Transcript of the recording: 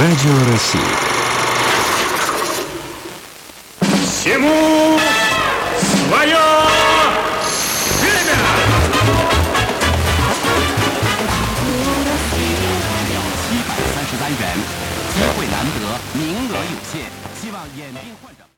Радио России. Всему свое время! 733元，机会难得，名额有限，希望眼病患者。